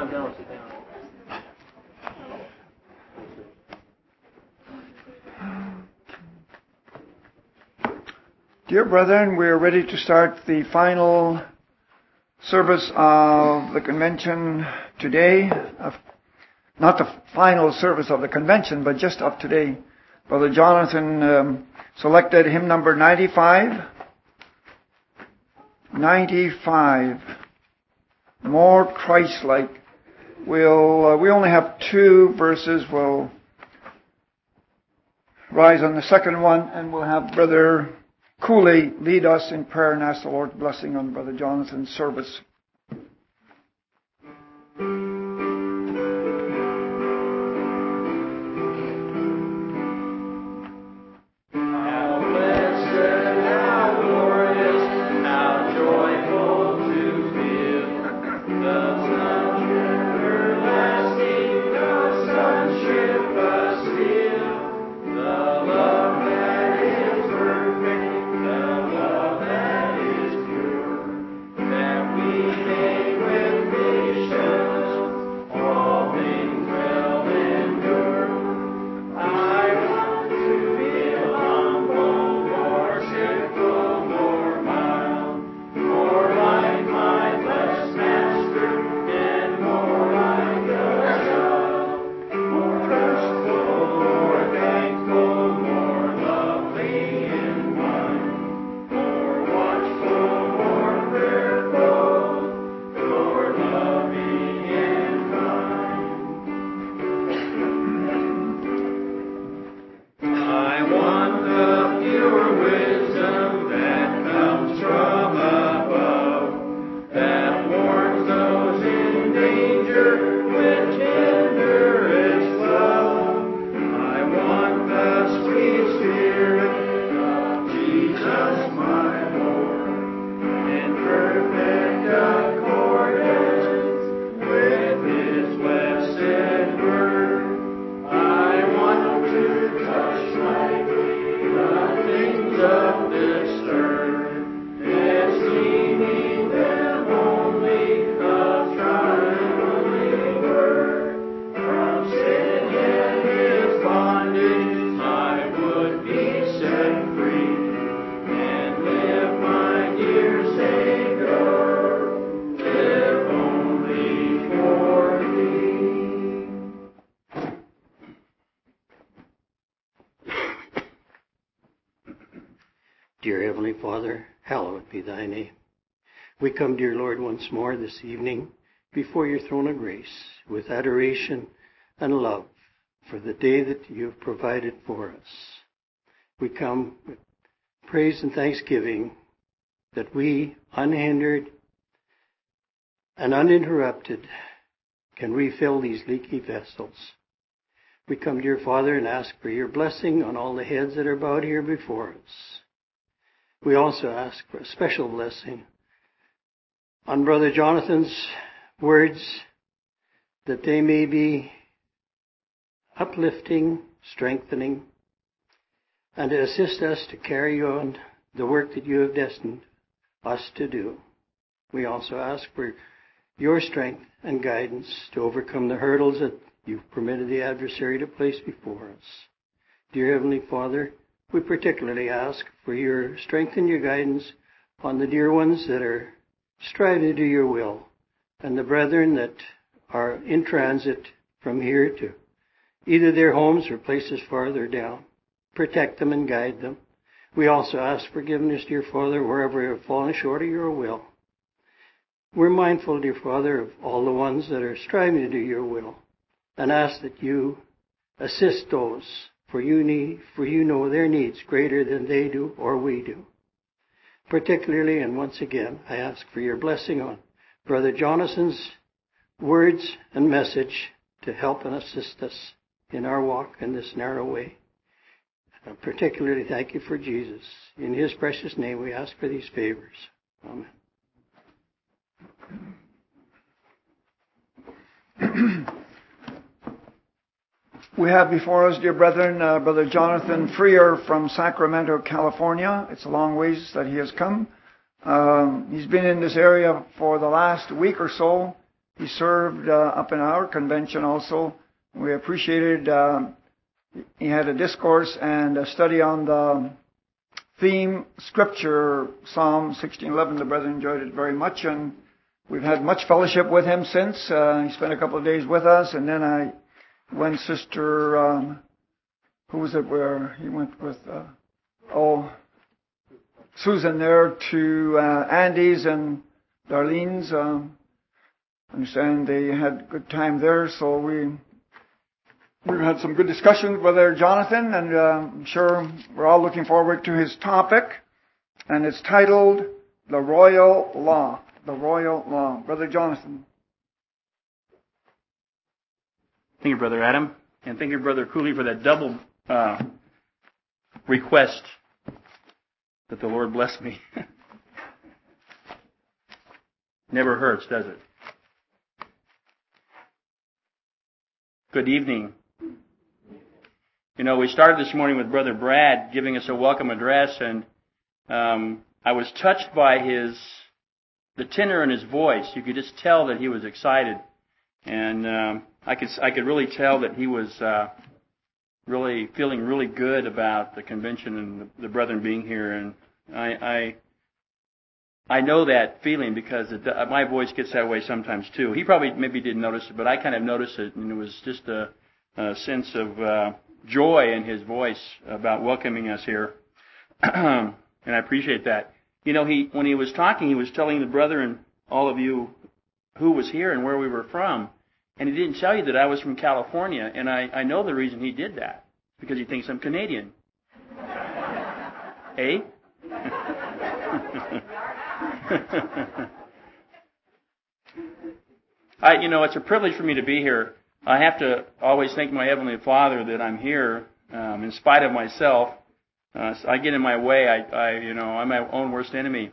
down, sit down. Dear brethren, we are ready to start the final service of the convention today. Not the final service of the convention, but just of today. Brother Jonathan selected hymn number 95. 95. More Christ-like. We only have 2 verses. We'll rise on the second one, and we'll have Brother Cooley lead us in prayer and ask the Lord's blessing on Brother Jonathan's service. Dear Heavenly Father, hallowed be thy name. We come, dear Lord, once more this evening before your throne of grace with adoration and love for the day that you have provided for us. We come with praise and thanksgiving that we, unhindered and uninterrupted, can refill these leaky vessels. We come, dear Father, and ask for your blessing on all the heads that are bowed here before us. We also ask for a special blessing on Brother Jonathan's words, that they may be uplifting, strengthening, and to assist us to carry on the work that you have destined us to do. We also ask for your strength and guidance to overcome the hurdles that you've permitted the adversary to place before us. Dear Heavenly Father, we particularly ask for your strength and your guidance on the dear ones that are striving to do your will, and the brethren that are in transit from here to either their homes or places farther down. Protect them and guide them. We also ask forgiveness, dear Father, wherever we have fallen short of your will. We're mindful, dear Father, of all the ones that are striving to do your will, and ask that you assist those, for you know their needs greater than they do or we do. Particularly, and once again, I ask for your blessing on Brother Jonathan's words and message to help and assist us in our walk in this narrow way. And particularly, thank you for Jesus. In his precious name, we ask for these favors. Amen. We have before us, dear brethren, Brother Jonathan Freer from Sacramento, California. It's a long ways that he has come. He's been in this area for the last week or so, He served up in our convention also. We appreciated, he had a discourse and a study on the theme Scripture, Psalm 16:11. The brethren enjoyed it very much, and we've had much fellowship with him since. He spent a couple of days with us, and then when Sister, who was it where he went with, Susan there to Andy's and Darlene's. I understand they had a good time there, so we've had some good discussions with Brother Jonathan, and I'm sure we're all looking forward to his topic, and it's titled The Royal Law. The Royal Law. Brother Jonathan. Thank you, Brother Adam, and thank you, Brother Cooley, for that double request that the Lord bless me. Never hurts, does it? Good evening. You know, we started this morning with Brother Brad giving us a welcome address, and I was touched by the tenor in his voice. You could just tell that he was excited, and I could really tell that he was really feeling really good about the convention and the brethren being here. And I know that feeling because my voice gets that way sometimes too. He probably maybe didn't notice it, but I kind of noticed it, and it was just a sense of joy in his voice about welcoming us here, and I appreciate that. You know, when he was talking, he was telling the brethren, all of you, who was here and where we were from, and he didn't tell you that I was from California, and I know the reason he did that, because he thinks I'm Canadian. Eh? It's a privilege for me to be here. I have to always thank my Heavenly Father that I'm here, in spite of myself. I get in my way. I'm my own worst enemy.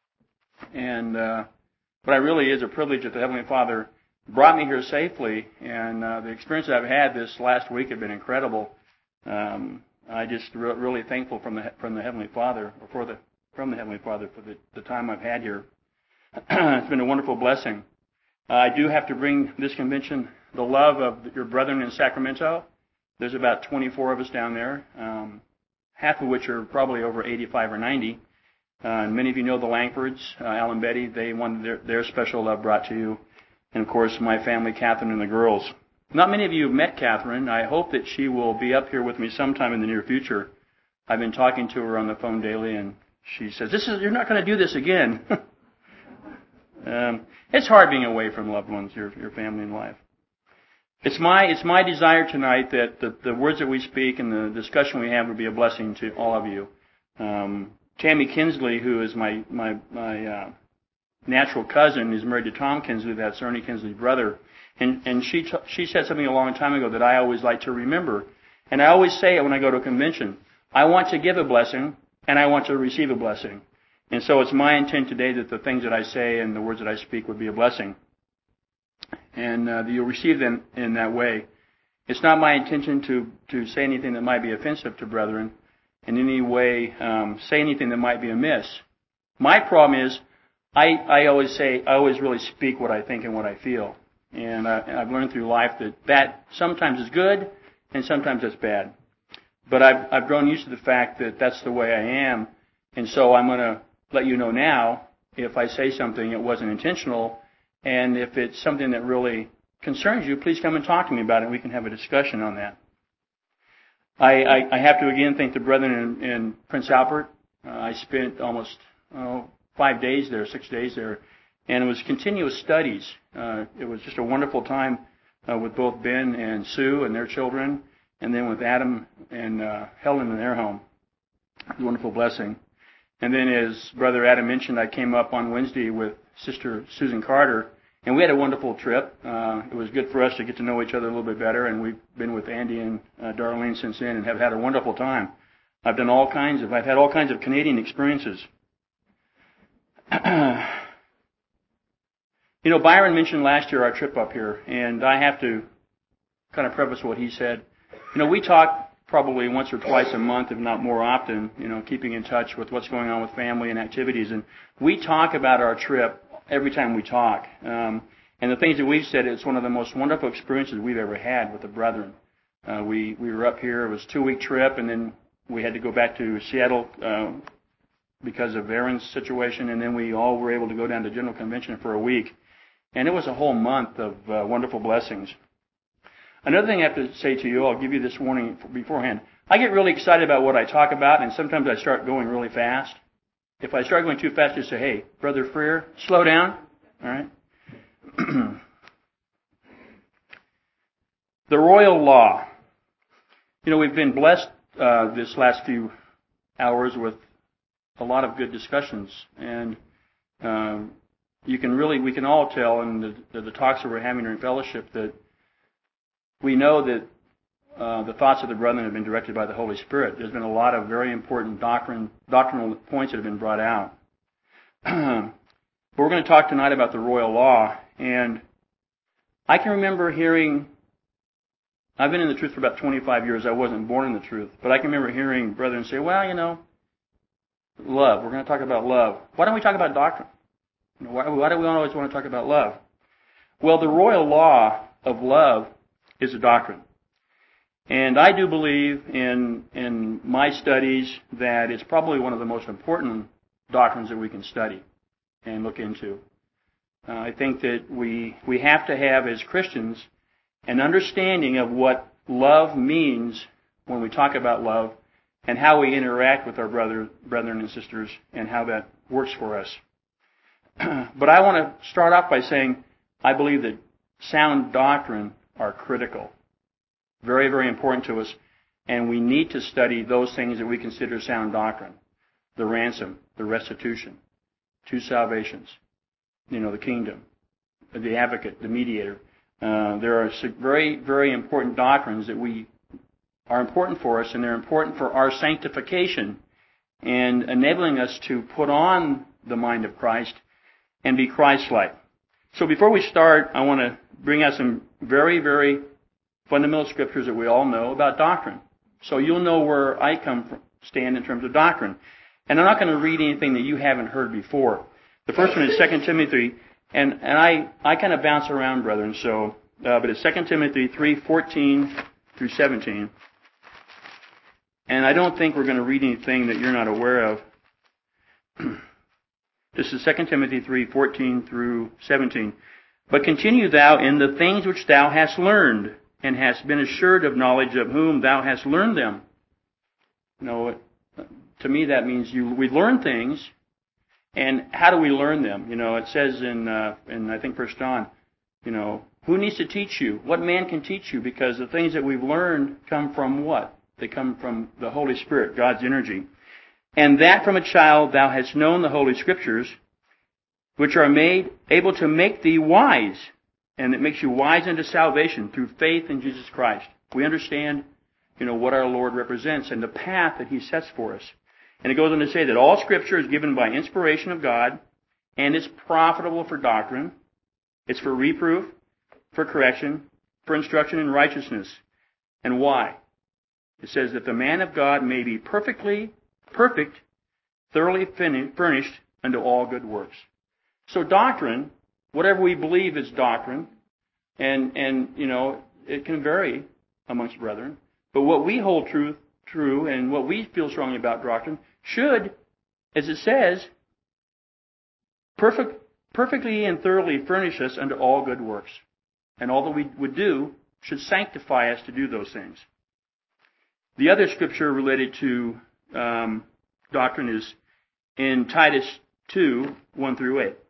But it really is a privilege that the Heavenly Father brought me here safely. And the experience that I've had this last week have been incredible. I just really thankful from the Heavenly Father, from the Heavenly Father for the time I've had here. It's been a wonderful blessing. I do have to bring this convention the love of your brethren in Sacramento. There's about 24 of us down there, half of which are probably over 85 or 90. And many of you know the Langfords, Al and Betty. They wanted their special love brought to you. And, of course, my family, Catherine, and the girls. Not many of you have met Catherine. I hope that she will be up here with me sometime in the near future. I've been talking to her on the phone daily, and she says, "You're not going to do this again." It's hard being away from loved ones, your family and life. It's my desire tonight that the words that we speak and the discussion we have would be a blessing to all of you. Tammy Kinsley, who is my natural cousin, is married to Tom Kinsley, that's Ernie Kinsley's brother, and she said something a long time ago that I always like to remember, and I always say it when I go to a convention. I want to give a blessing, and I want to receive a blessing. And so it's my intent today that the things that I say and the words that I speak would be a blessing. And you'll receive them in that way. It's not my intention to say anything that might be offensive to brethren, in any way say anything that might be amiss. My problem is I always really speak what I think and what I feel. And I've learned through life that sometimes is good and sometimes it's bad. But I've grown used to the fact that that's the way I am. And so I'm going to let you know now, if I say something, it wasn't intentional. And if it's something that really concerns you, please come and talk to me about it, and we can have a discussion on that. I have to again thank the brethren in Prince Albert. I spent almost 6 days there, and it was continuous studies. It was just a wonderful time with both Ben and Sue and their children, and then with Adam and Helen in their home. It was a wonderful blessing. And then, as Brother Adam mentioned, I came up on Wednesday with Sister Susan Carter, and we had a wonderful trip. It was good for us to get to know each other a little bit better, and we've been with Andy and Darlene since then and have had a wonderful time. I've had all kinds of Canadian experiences. Byron mentioned last year our trip up here, and I have to kind of preface what he said. We talk probably once or twice a month, if not more often, keeping in touch with what's going on with family and activities. And we talk about our trip every time we talk. And And the things that we've said, it's one of the most wonderful experiences we've ever had with the brethren. We were up here. It was a 2-week trip, and then we had to go back to Seattle because of Aaron's situation, and then we all were able to go down to General Convention for a week. And it was a whole month of wonderful blessings. Another thing I have to say to you, I'll give you this warning beforehand. I get really excited about what I talk about, and sometimes I start going really fast. If I start going too fast, just say, hey, Brother Freer, slow down. All right? The royal law. You know, we've been blessed this last few hours with a lot of good discussions, and we can all tell in the talks that we're having in fellowship that we know that the thoughts of the brethren have been directed by the Holy Spirit. There's been a lot of very important doctrinal points that have been brought out. But we're going to talk tonight about the royal law, and I can remember hearing, I've been in the truth for about 25 years. I wasn't born in the truth, but I can remember hearing brethren say, well, you know, love. We're going to talk about love. Why don't we talk about doctrine? You know, why do we always want to talk about love? Well, the royal law of love is a doctrine. And I do believe in my studies that it's probably one of the most important doctrines that we can study and look into. I think that we have to have, as Christians, an understanding of what love means when we talk about love and how we interact with our brethren and sisters and how that works for us. But I want to start off by saying I believe that sound doctrine are critical. Very, very important to us. And we need to study those things that we consider sound doctrine. The ransom, the restitution, 2 salvations, the kingdom, the advocate, the mediator. There are very, very important doctrines that are important for us, and they're important for our sanctification and enabling us to put on the mind of Christ and be Christ-like. So before we start, I want to bring out some very, very fundamental scriptures that we all know about doctrine. So you'll know where I stand in terms of doctrine. And I'm not going to read anything that you haven't heard before. The first one is 2 Timothy, and I kind of bounce around, brethren, so, but it's 2 Timothy 3:14 through 17. And I don't think we're going to read anything that you're not aware of. This is 2 Timothy 3:14 through 17. But continue thou in the things which thou hast learned, and hast been assured of knowledge of whom thou hast learned them. To me that means we learn things, and how do we learn them? It says in I think 1 John, who needs to teach you? What man can teach you? Because the things that we've learned come from what? They come from the Holy Spirit, God's energy. And that from a child thou hast known the Holy Scriptures, which are able to make thee wise, and it makes you wise unto salvation through faith in Jesus Christ. We understand, what our Lord represents and the path that He sets for us. And it goes on to say that all Scripture is given by inspiration of God, and it's profitable for doctrine. It's for reproof, for correction, for instruction in righteousness. And why? It says that the man of God may be perfect, thoroughly furnished unto all good works. So doctrine, whatever we believe is doctrine, and it can vary amongst brethren, but what we hold true and what we feel strongly about doctrine should, as it says, perfectly and thoroughly furnish us unto all good works. And all that we would do should sanctify us to do those things. The other scripture related to doctrine is in Titus 2, 1 through 8.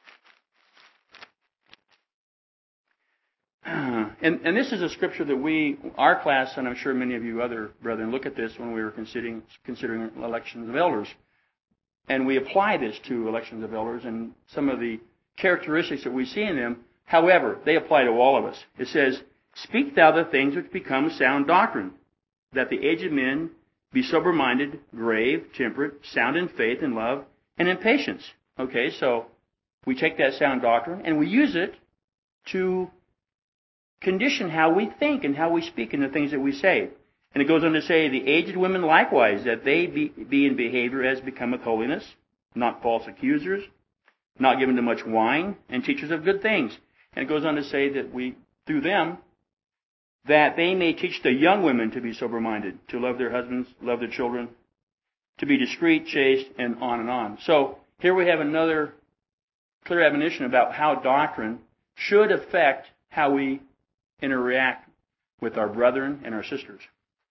And this is a scripture that our class, and I'm sure many of you other brethren, look at this when we were considering elections of elders. And we apply this to elections of elders and some of the characteristics that we see in them. However, they apply to all of us. It says, speak thou the things which become sound doctrine, that the aged men be sober-minded, grave, temperate, sound in faith and love, and in patience. Okay, so we take that sound doctrine and we use it to condition how we think and how we speak and the things that we say. And it goes on to say, the aged women likewise, that they be in behavior as becometh holiness, not false accusers, not given to much wine, and teachers of good things, And it goes on to say that through them, that they may teach the young women to be sober-minded, to love their husbands, love their children, to be discreet, chaste, and on and on. So here we have another clear admonition about how doctrine should affect how we interact with our brethren and our sisters.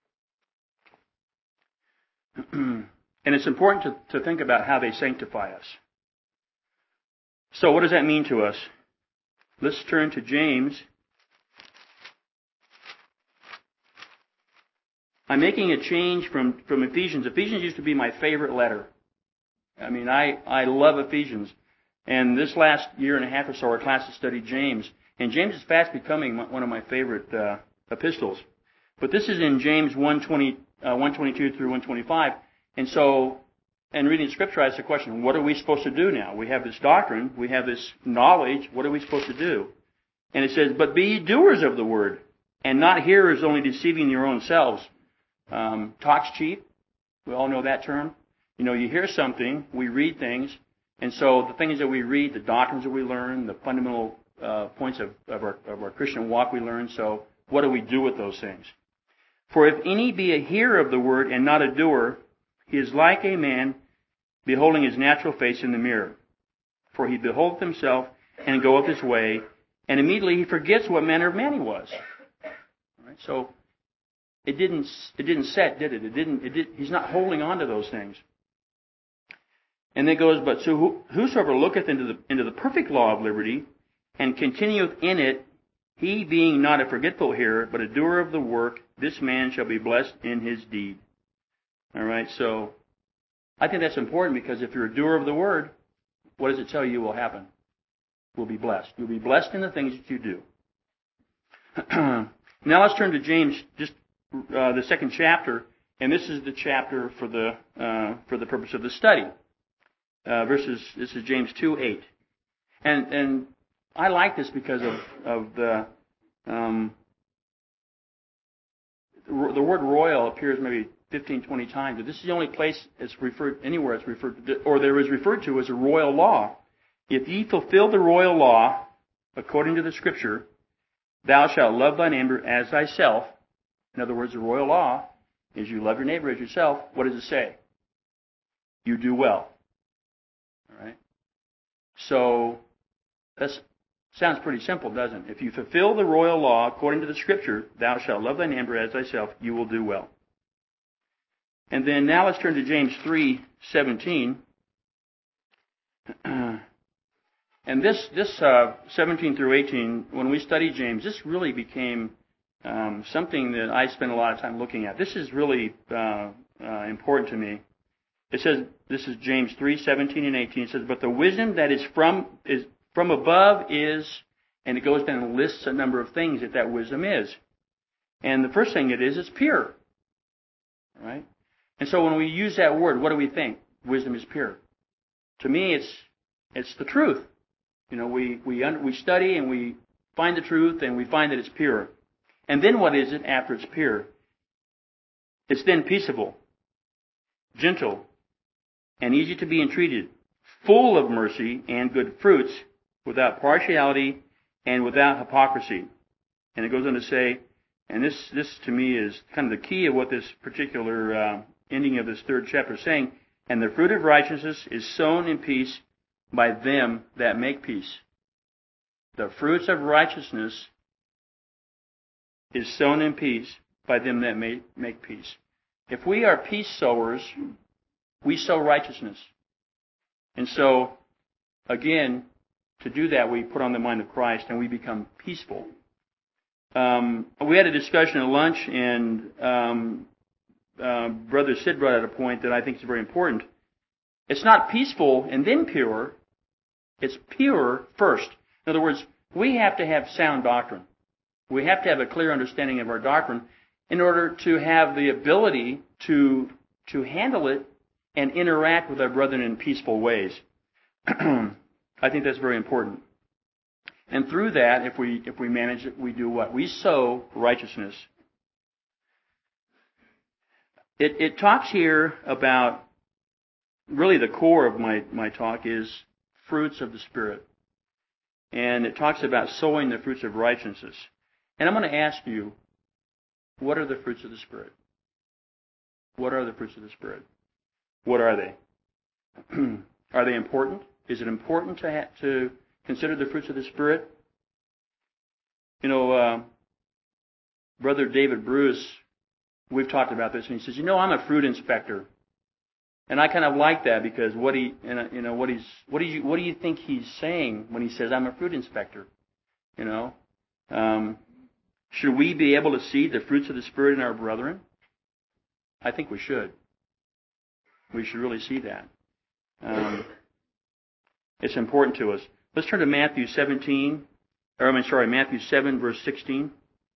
And it's important to think about how they sanctify us. So what does that mean to us? Let's turn to James. I'm making a change from Ephesians. Ephesians used to be my favorite letter. I mean, I love Ephesians. And this last year and a half or so, our class has studied James. And James is fast becoming one of my favorite epistles. But this is in James 1:22 through 1:25. And so, in reading the Scripture, I asked the question, what are we supposed to do now? We have this doctrine. We have this knowledge. What are we supposed to do? And it says, but be ye doers of the word, and not hearers, only deceiving your own selves. Talk's cheap. We all know that term. You know, you hear something, we read things, and so the things that we read, the doctrines that we learn, the fundamental points of our Christian walk we learn. So what do we do with those things? For if any be a hearer of the word and not a doer, he is like a man beholding his natural face in the mirror. For he beholdeth himself and goeth his way, and immediately he forgets what manner of man he was. All right, so it didn't set, did it? He's not holding on to those things. And then it goes, but so whosoever looketh into the perfect law of liberty, and continueth in it, he being not a forgetful hearer, but a doer of the work, this man shall be blessed in his deed. All right, so I think that's important, because if you're a doer of the word, what does it tell you will happen? We'll be blessed. You'll be blessed in the things that you do. Now let's turn to James, just the second chapter, and this is the chapter for the purpose of the study. This is James 2:8, and I like this because of the word royal appears maybe 15, 20 times. But this is the only place it's referred anywhere it's referred to, or there is referred to as a royal law. If ye fulfill the royal law according to the Scripture, thou shalt love thy neighbor as thyself. In other words, the royal law is you love your neighbor as yourself. What does it say? You do well. All right. So that sounds pretty simple, doesn't it? If you fulfill the royal law according to the Scripture, thou shalt love thy neighbor as thyself, you will do well. And then now let's turn to James 3:17. And this 17 through 18, when we studied James, this really became something that I spent a lot of time looking at. This is really important to me. It says, this is James 3:17 and 18. It says, but the wisdom that is from above is, and it goes down and lists a number of things that wisdom is. And the first thing it is, it's pure. Right? And so when we use that word, what do we think? Wisdom is pure. To me, it's the truth. You know, we study and we find the truth and we find that it's pure. And then what is it after it's pure? It's then peaceable, gentle, and easy to be entreated, full of mercy and good fruits, without partiality and without hypocrisy. And it goes on to say, and this to me is kind of the key of what this particular ending of this third chapter is saying, and the fruit of righteousness is sown in peace by them that make peace. The fruits of righteousness is sown in peace by them that make peace. If we are peace sowers, we sow righteousness. And so, again, to do that, we put on the mind of Christ and we become peaceful. We had a discussion at lunch, and Brother Sid brought out a point that I think is very important. It's not peaceful and then pure. It's pure first. In other words, we have to have sound doctrine. We have to have a clear understanding of our doctrine in order to have the ability to handle it and interact with our brethren in peaceful ways. I think that's very important. And through that, if we manage it, we do what? We sow righteousness. It talks here about, really the core of my talk is fruits of the Spirit. And it talks about sowing the fruits of righteousness. And I'm going to ask you, what are the fruits of the Spirit? What are the fruits of the Spirit? What are they? Are they important? Is it important to consider the fruits of the Spirit? You know, Brother David Bruce, we've talked about this, and he says, you know, I'm a fruit inspector. And I kind of like that because what do you think he's saying when he says I'm a fruit inspector? You know, should we be able to see the fruits of the Spirit in our brethren? I think we should. We should really see that. It's important to us. Let's turn to Matthew 7, verse 16.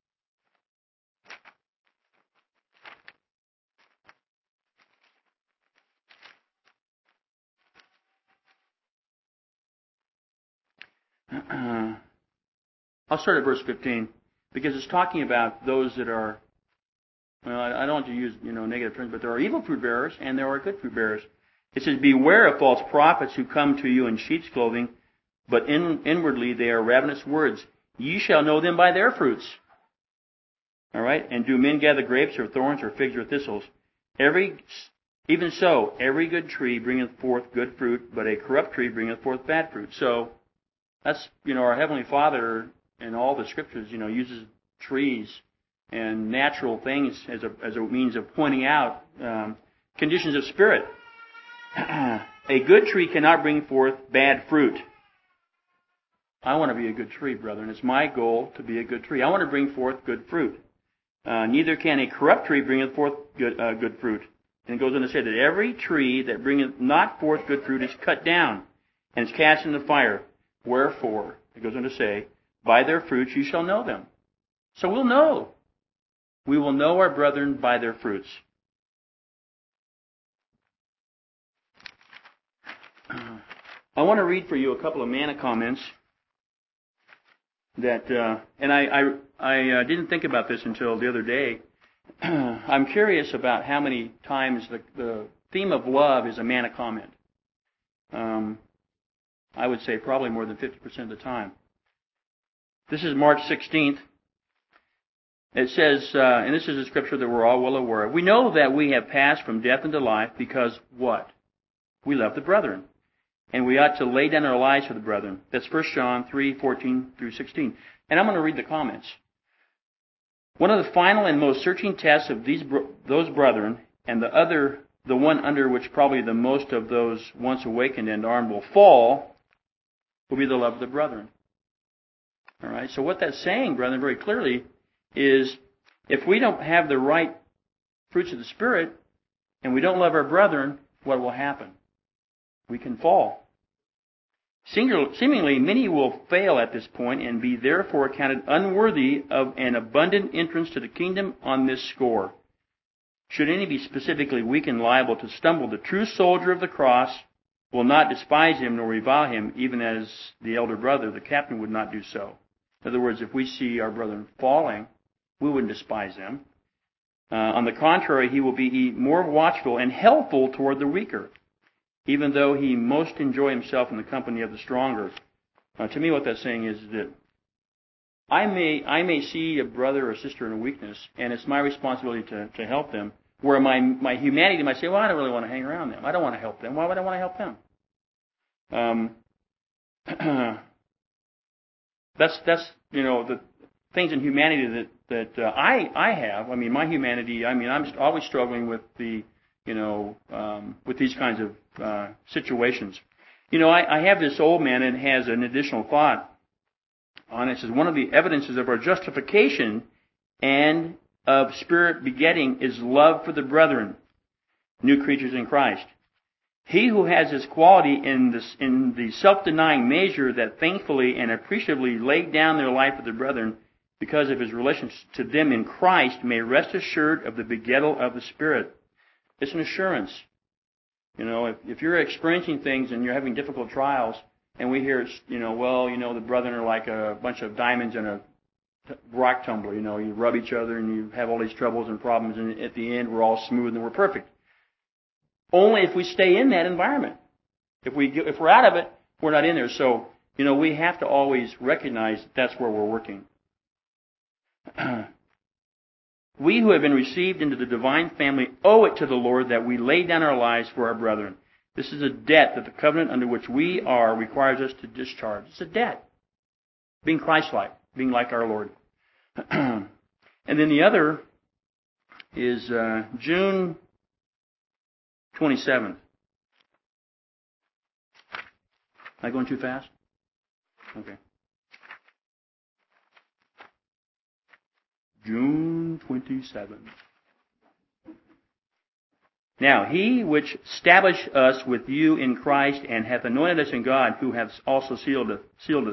I'll start at verse 15 because it's talking about those that are, well, I don't want to use negative terms, but there are evil fruit bearers and there are good fruit bearers. It says, beware of false prophets who come to you in sheep's clothing, but inwardly they are ravenous words. Ye shall know them by their fruits. All right? And do men gather grapes or thorns or figs or thistles? Even so, every good tree bringeth forth good fruit, but a corrupt tree bringeth forth bad fruit. So, that's, our Heavenly Father in all the Scriptures, uses trees and natural things as a means of pointing out conditions of spirit. A good tree cannot bring forth bad fruit. I want to be a good tree, brethren. It's my goal to be a good tree. I want to bring forth good fruit. Neither can a corrupt tree bring forth good fruit. And it goes on to say that every tree that bringeth not forth good fruit is cut down and is cast into the fire. Wherefore, it goes on to say, by their fruits you shall know them. So we'll know. We will know our brethren by their fruits. I want to read for you a couple of manna comments that, and I didn't think about this until the other day. I'm curious about how many times the theme of love is a manna comment. I would say probably more than 50% of the time. This is March 16th. It says, and this is a scripture that we're all well aware of. We know that we have passed from death into life because what? We love the brethren. And we ought to lay down our lives for the brethren. That's 1 John 3:14 through 16. And I'm going to read the comments. One of the final and most searching tests of those brethren, and the one under which probably the most of those once awakened and armed will fall, will be the love of the brethren. All right. So what that's saying, brethren, very clearly, is if we don't have the right fruits of the Spirit, and we don't love our brethren, what will happen? We can fall. Seemingly, many will fail at this point and be therefore counted unworthy of an abundant entrance to the kingdom on this score. Should any be specifically weak and liable to stumble, the true soldier of the cross will not despise him nor revile him, even as the elder brother, the captain, would not do so. In other words, if we see our brethren falling, we wouldn't despise them. On the contrary, he will be more watchful and helpful toward the weaker, even though he most enjoy himself in the company of the stronger. To me, what that's saying is that I may see a brother or sister in a weakness, and it's my responsibility to help them, where my humanity might say, well, I don't really want to hang around them. I don't want to help them. Why would I want to help them? That's the things in humanity that I have. I mean, my humanity. I mean, I'm always struggling with with these kinds of situations. I have this old man, and has an additional thought on it. It says, one of the evidences of our justification and of spirit begetting is love for the brethren, new creatures in Christ. He who has this quality in the self-denying measure that thankfully and appreciatively laid down their life for the brethren because of his relations to them in Christ may rest assured of the begettal of the Spirit. It's an assurance. If you're experiencing things and you're having difficult trials, and we hear, the brethren are like a bunch of diamonds in a rock tumbler. You rub each other and you have all these troubles and problems, and at the end we're all smooth and we're perfect. Only if we stay in that environment. If we're out of it, we're not in there. So we have to always recognize that's where we're working. We who have been received into the divine family owe it to the Lord that we lay down our lives for our brethren. This is a debt that the covenant under which we are requires us to discharge. It's a debt. Being Christ-like, being like our Lord. And then the other is June 27th. Am I going too fast? Okay. June 27th. Now, he which established us with you in Christ and hath anointed us in God, who hath also sealed us.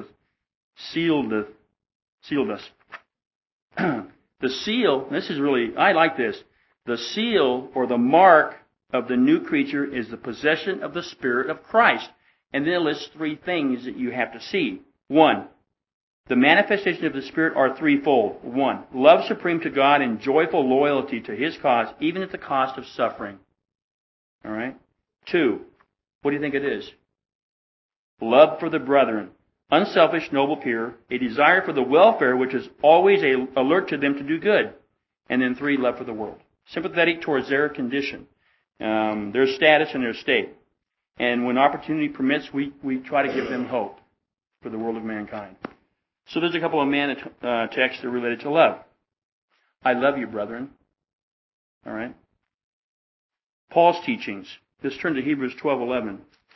The seal, this is really, I like this. The seal or the mark of the new creature is the possession of the Spirit of Christ. And then it lists three things that you have to see. One, the manifestation of the Spirit are threefold. One, love supreme to God and joyful loyalty to His cause, even at the cost of suffering. All right? Two, what do you think it is? Love for the brethren. Unselfish, noble, pure. A desire for the welfare, which is always alert to them to do good. And then three, love for the world. Sympathetic towards their condition, their status and their state. And when opportunity permits, we try to give them hope for the world of mankind. So there's a couple of texts that are related to love. I love you, brethren. All right? Paul's teachings. Let's turn to Hebrews 12:11.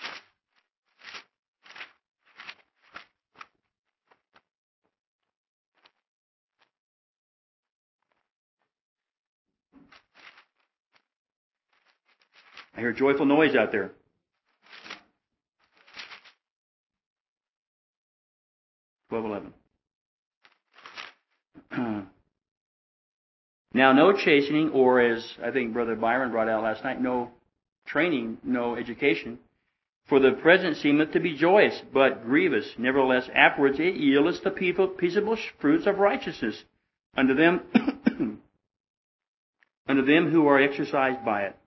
I hear joyful noise out there. Now, no chastening, or as I think Brother Byron brought out last night, no training, no education, for the present seemeth to be joyous, but grievous. Nevertheless, afterwards it yieldeth the peaceable fruits of righteousness unto them, unto them who are exercised by it.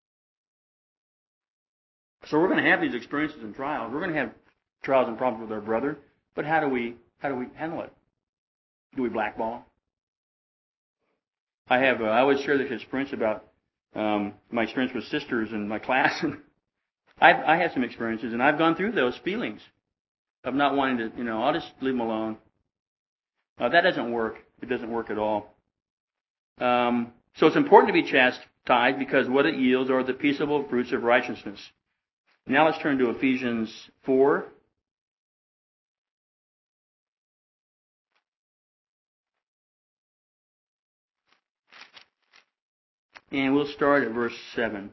So we're going to have these experiences and trials. We're going to have trials and problems with our brother, but how do we handle it? Do we blackball? I always share this experience about my experience with sisters in my class. I had some experiences, and I've gone through those feelings of not wanting to, I'll just leave them alone. That doesn't work. It doesn't work at all. So it's important to be chastised because what it yields are the peaceable fruits of righteousness. Now let's turn to Ephesians 4. And we'll start at verse 7.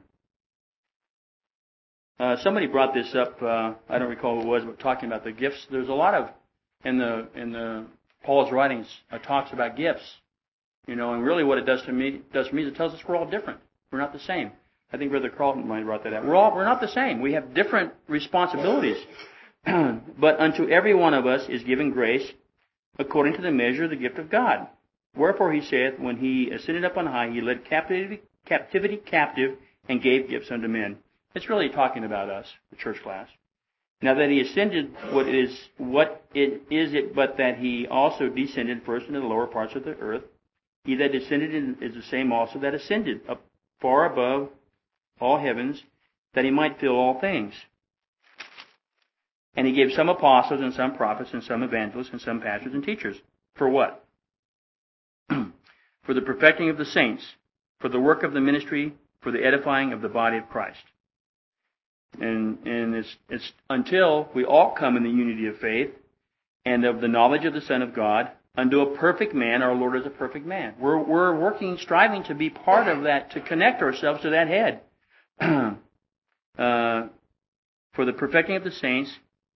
Somebody brought this up. I don't recall who it was, but talking about the gifts. There's a lot of in the Paul's writings talks about gifts. And really what it does for me is it tells us we're all different. We're not the same. I think Brother Carlton might have brought that up. We're not the same. We have different responsibilities. But unto every one of us is given grace according to the measure of the gift of God. Wherefore he saith, when he ascended up on high, he led captivity captive and gave gifts unto men. It's really talking about us, the church class. Now that he ascended, what is it but that he also descended first into the lower parts of the earth? He that descended is the same also that ascended up far above all heavens, that he might fill all things. And he gave some apostles and some prophets and some evangelists and some pastors and teachers. For what? For the perfecting of the saints, for the work of the ministry, for the edifying of the body of Christ. And it's until we all come in the unity of faith and of the knowledge of the Son of God unto a perfect man. Our Lord is a perfect man. We're working, striving to be part of that, to connect ourselves to that head. For the perfecting of the saints.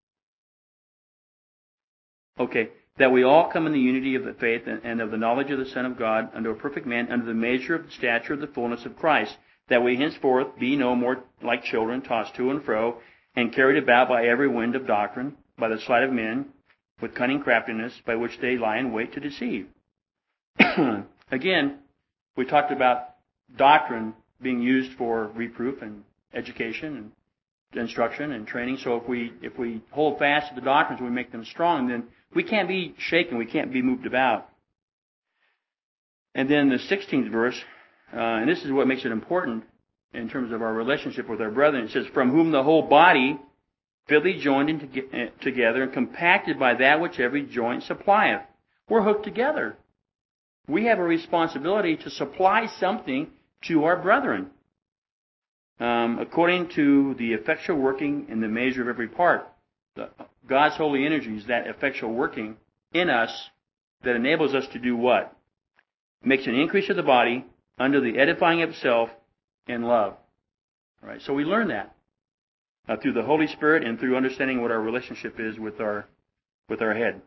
Okay. That we all come in the unity of the faith and of the knowledge of the Son of God unto a perfect man, unto the measure of the stature of the fullness of Christ, that we henceforth be no more like children, tossed to and fro, and carried about by every wind of doctrine, by the sleight of men, with cunning craftiness, by which they lie in wait to deceive. Again, we talked about doctrine being used for reproof and education instruction and training. So if we hold fast to the doctrines, we make them strong, then we can't be shaken. We can't be moved about. And then the 16th verse, and this is what makes it important in terms of our relationship with our brethren. It says, "From whom the whole body, fitly joined together and compacted by that which every joint supplieth." We're hooked together. We have a responsibility to supply something to our brethren, according to the effectual working in the measure of every part. God's holy energy is that effectual working in us that enables us to do what? Makes an increase of the body under the edifying of itself in love. All right, so we learn that through the Holy Spirit and through understanding what our relationship is with our head.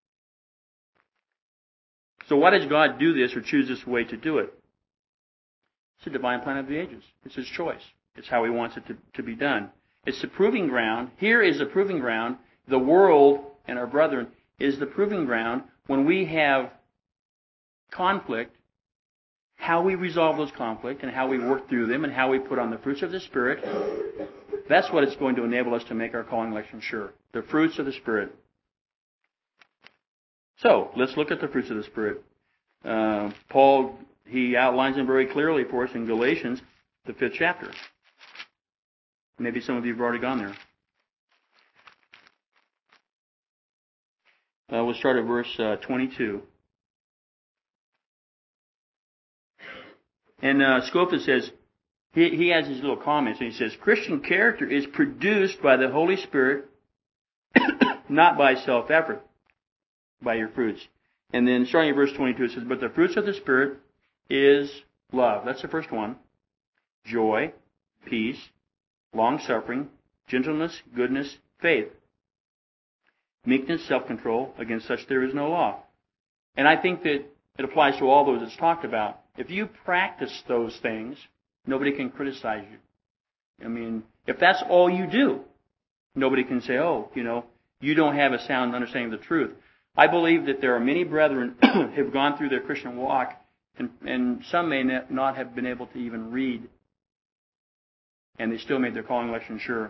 So why does God do this or choose this way to do it? It's the divine plan of the ages. It's His choice. It's how He wants it to be done. It's the proving ground. Here is the proving ground. The world and our brethren is the proving ground when we have conflict, how we resolve those conflicts and how we work through them and how we put on the fruits of the Spirit. That's what it's going to enable us to make our calling election sure. The fruits of the Spirit. So, let's look at the fruits of the Spirit. Paul, he outlines them very clearly for us in Galatians, the 5th chapter. Maybe some of you have already gone there. We'll start at verse 22. And Scofield says, he has his little comments, and he says, Christian character is produced by the Holy Spirit, not by self-effort, by your fruits. And then starting at verse 22, it says, but the fruits of the Spirit is love. That's the first one. Joy, peace, long-suffering, gentleness, goodness, faith, meekness, self-control. Against such there is no law. And I think that it applies to all those it's talked about. If you practice those things, nobody can criticize you. I mean, if that's all you do, nobody can say, oh, you don't have a sound understanding of the truth. I believe that there are many brethren who have gone through their Christian walk, and some may not have been able to even read, and they still made their calling election sure.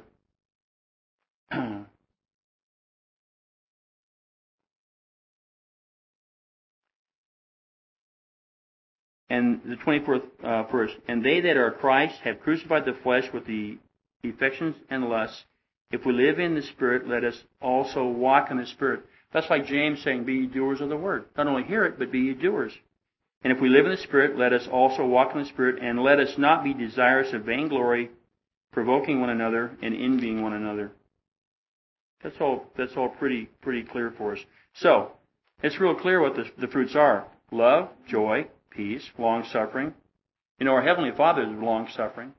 And the 24th verse, and they that are Christ have crucified the flesh with the affections and lusts. If we live in the Spirit, let us also walk in the Spirit. That's like James saying, be ye doers of the word. Not only hear it, but be ye doers. And if we live in the Spirit, let us also walk in the Spirit, and let us not be desirous of vainglory, provoking one another, and envying one another. That's all pretty clear for us. So, it's real clear what the fruits are. Love, joy, peace, long-suffering. Our Heavenly Father is long-suffering.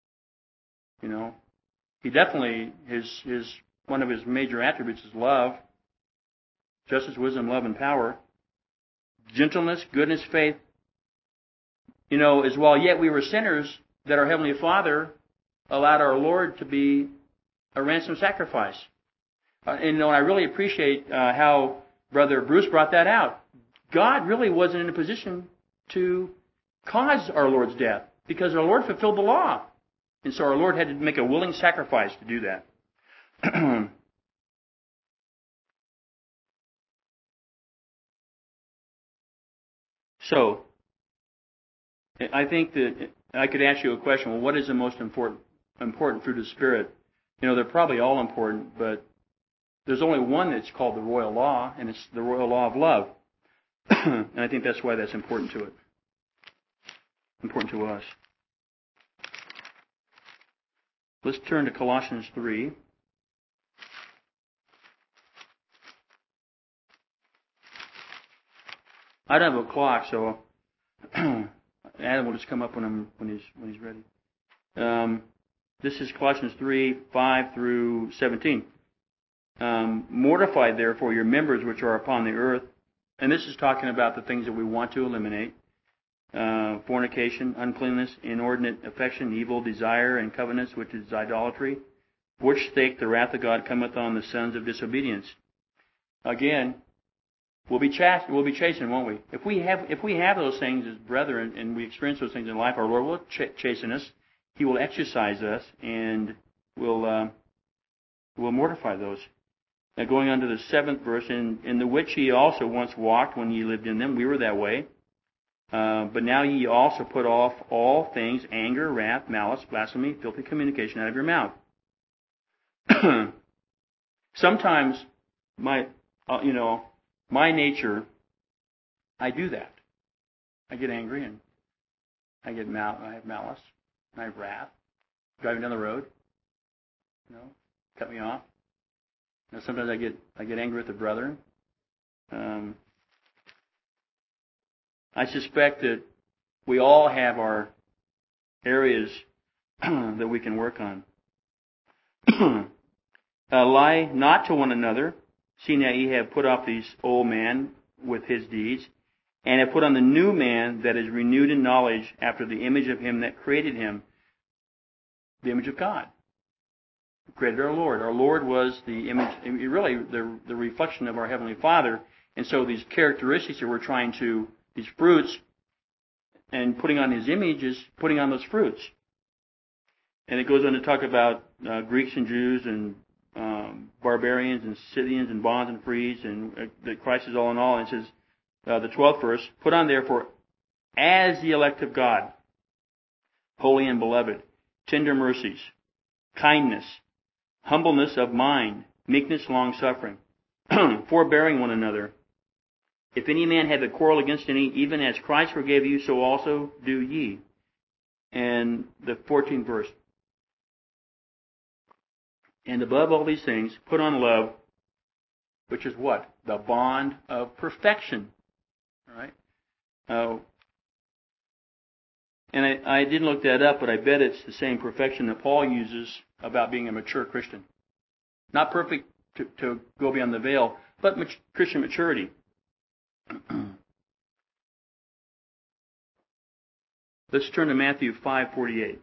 He definitely, one of His major attributes is love. Justice, wisdom, love, and power. Gentleness, goodness, faith. As while yet we were sinners, that our Heavenly Father allowed our Lord to be a ransom sacrifice. And I really appreciate how Brother Bruce brought that out. God really wasn't in a position to cause our Lord's death because our Lord fulfilled the law. And so our Lord had to make a willing sacrifice to do that. So, I think that I could ask you a question. Well, what is the most important fruit of the Spirit? They're probably all important, but there's only one that's called the royal law, and it's the royal law of love. And I think that's why that's important to it. Important to us. Let's turn to Colossians 3. I don't have a clock, so Adam will just come up when he's ready. This is Colossians 3, 5 through 17. Mortify therefore your members which are upon the earth. And this is talking about the things that we want to eliminate. Fornication, uncleanness, inordinate affection, evil desire, and covetousness, which is idolatry. For which sake the wrath of God cometh on the sons of disobedience. Again, we'll be chastened, won't we? If we have those things as brethren and we experience those things in life, our Lord will chasten us. He will exercise us, and will mortify those. Now going on to the 7th verse, in the which ye also once walked when ye lived in them. We were that way. But now ye also put off all things, anger, wrath, malice, blasphemy, filthy communication out of your mouth. Sometimes my nature, I do that. I get angry and I have malice, and I have wrath. Driving down the road, cut me off. Sometimes I get angry with the brethren. I suspect that we all have our areas that we can work on. Lie not to one another, seeing that ye have put off this old man with his deeds, and have put on the new man that is renewed in knowledge after the image of him that created him, the image of God. Created our Lord. Our Lord was the image, really the reflection of our Heavenly Father. And so these characteristics that we're trying to, these fruits, and putting on His image is putting on those fruits. And it goes on to talk about Greeks and Jews and barbarians and Scythians and bonds and frees, and that Christ is all in all. And it says, the 12th verse, put on therefore as the elect of God, holy and beloved, tender mercies, kindness, humbleness of mind, meekness, long-suffering, forbearing one another. If any man have a quarrel against any, even as Christ forgave you, so also do ye. And the 14th verse. And above all these things, put on love, which is what? The bond of perfection. All right? And I didn't look that up, but I bet it's the same perfection that Paul uses about being a mature Christian. Not perfect to go beyond the veil, but Christian maturity. Let's turn to Matthew 5:48.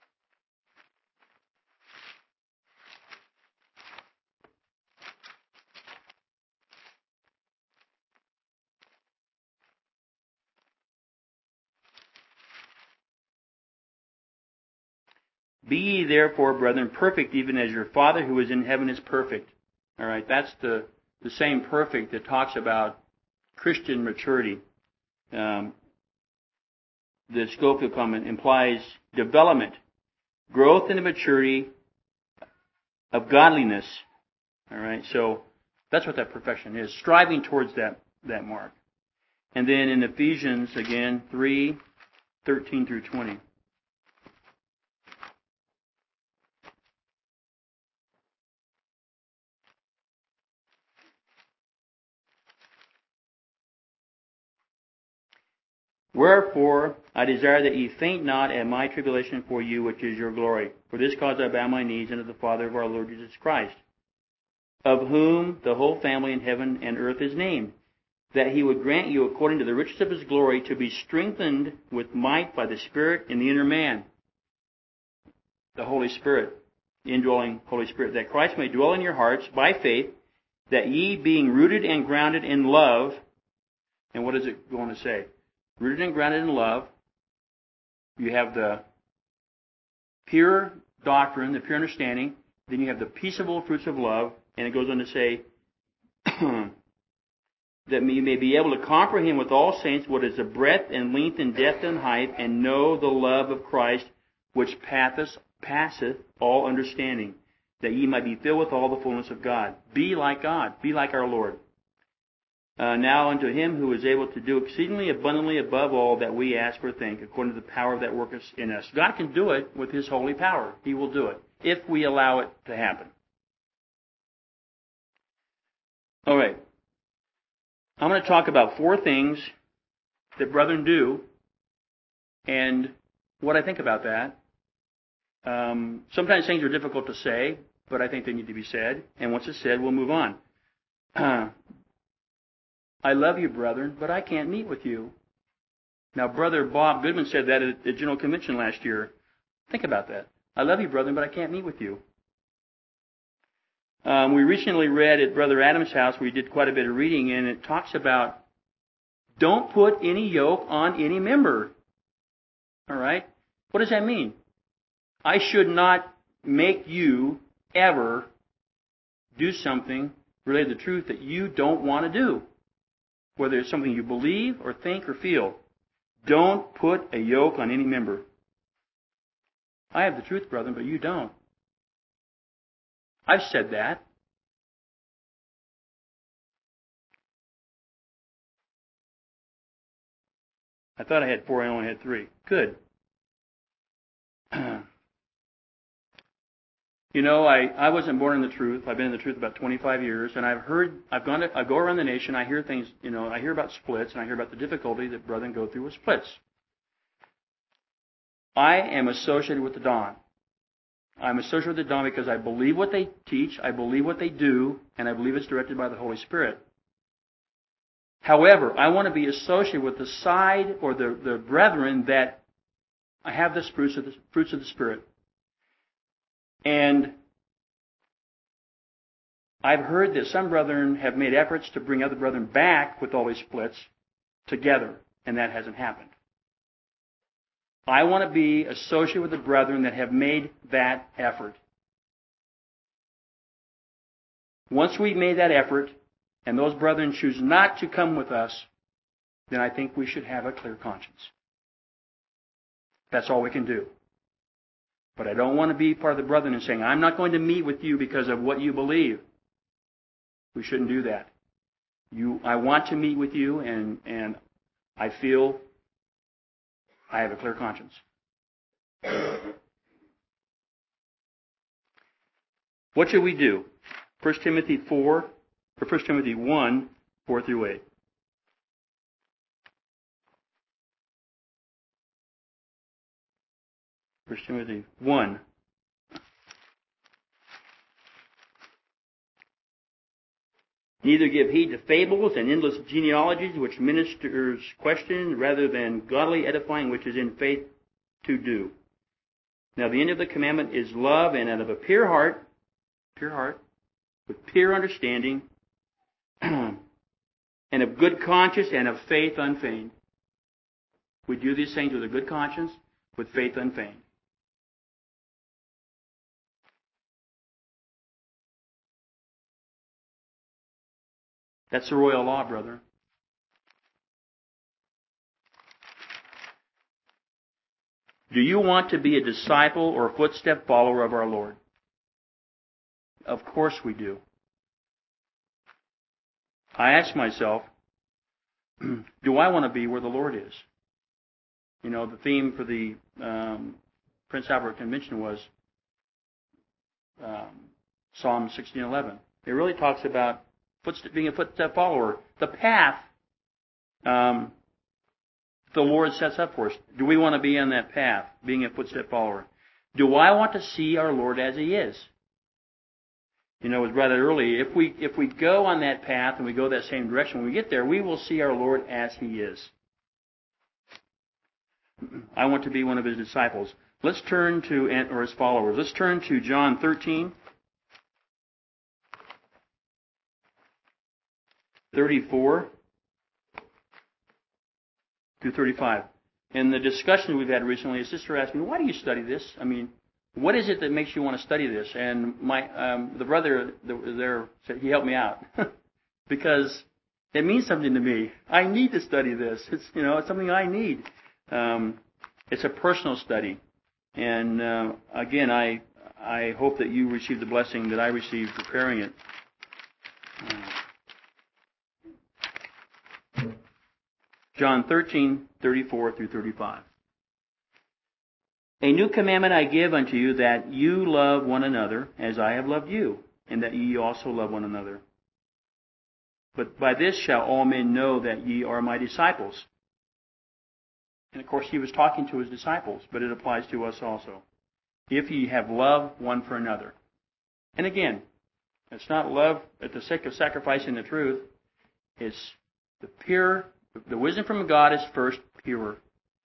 Be ye therefore, brethren, perfect, even as your Father who is in heaven is perfect. All right, that's the same perfect that talks about Christian maturity. The Scofield comment implies development, growth in the maturity of godliness. All right, so that's what that perfection is, striving towards that mark. And then in Ephesians, again, 3:13 through 20. Wherefore, I desire that ye faint not at my tribulation for you, which is your glory. For this cause I bow my knees unto the Father of our Lord Jesus Christ, of whom the whole family in heaven and earth is named, that He would grant you, according to the riches of His glory, to be strengthened with might by the Spirit in the inner man, the Holy Spirit, the indwelling Holy Spirit, that Christ may dwell in your hearts by faith, that ye, being rooted and grounded in love, and what is it going to say? Rooted and grounded in love, you have the pure doctrine, the pure understanding, then you have the peaceable fruits of love, and it goes on to say that you may be able to comprehend with all saints what is the breadth and length and depth and height, and know the love of Christ, which passeth all understanding, that ye might be filled with all the fullness of God. Be like God. Be like our Lord. Now unto Him who is able to do exceedingly abundantly above all that we ask or think, according to the power that worketh in us. God can do it with His holy power. He will do it, if we allow it to happen. All right. I'm going to talk about 4 things that brethren do, and what I think about that. Sometimes things are difficult to say, but I think they need to be said. And once it's said, we'll move on. I love you, brethren, but I can't meet with you. Now, Brother Bob Goodman said that at the General Convention last year. Think about that. I love you, brethren, but I can't meet with you. We recently read at Brother Adams' house, we did quite a bit of reading, and it talks about don't put any yoke on any member. All right? What does that mean? I should not make you ever do something related to the truth that you don't want to do. Whether it's something you believe or think or feel. Don't put a yoke on any member. I have the truth, brethren, but you don't. I've said that. I thought I had 4, I only had 3. Good. You know, I wasn't born in the truth. I've been in the truth about 25 years, and I go around the nation, I hear things, you know, I hear about splits, and I hear about the difficulty that brethren go through with splits. I am associated with the Dawn. I'm associated with the Dawn because I believe what they teach, I believe what they do, and I believe it's directed by the Holy Spirit. However, I want to be associated with the side or the brethren that I have the fruits of the Spirit. And I've heard that some brethren have made efforts to bring other brethren back with all these splits together, and that hasn't happened. I want to be associated with the brethren that have made that effort. Once we've made that effort, and those brethren choose not to come with us, then I think we should have a clear conscience. That's all we can do. But I don't want to be part of the brethren and saying, I'm not going to meet with you because of what you believe. We shouldn't do that. I want to meet with you, and I feel I have a clear conscience. 'What should we do? 1 Timothy 1, 4 through 8. First Timothy 1. Neither give heed to fables and endless genealogies, which ministers questions, rather than godly edifying, which is in faith to do. Now the end of the commandment is love, and out of a pure heart, with pure understanding, and of good conscience, and of faith unfeigned. We do these things with a good conscience, with faith unfeigned. That's the royal law, brother. Do you want to be a disciple or a footstep follower of our Lord? Of course we do. I ask myself, do I want to be where the Lord is? You know, the theme for the Prince Albert Convention was Psalm 16:11. It really talks about being a footstep follower. The path the Lord sets up for us. Do we want to be on that path, being a footstep follower? Do I want to see our Lord as He is? You know, it was rather early. If we go on that path and we go that same direction, when we get there, we will see our Lord as He is. I want to be one of His disciples. Let's turn to, or His followers. Let's turn to John 13. 34 through 35. In the discussion we've had recently, a sister asked me, why do you study this? I mean, what is it that makes you want to study this? And the brother that was there said he helped me out because it means something to me. I need to study this. It's something I need. It's a personal study, and again, I hope that you receive the blessing that I received preparing it. John 13:34 through 35. A new commandment I give unto you, that you love one another as I have loved you, and that ye also love one another. But by this shall all men know that ye are my disciples. And of course, he was talking to his disciples, but it applies to us also. If ye have love one for another. And again, it's not love at the sake of sacrificing the truth. It's the wisdom from God is first pure.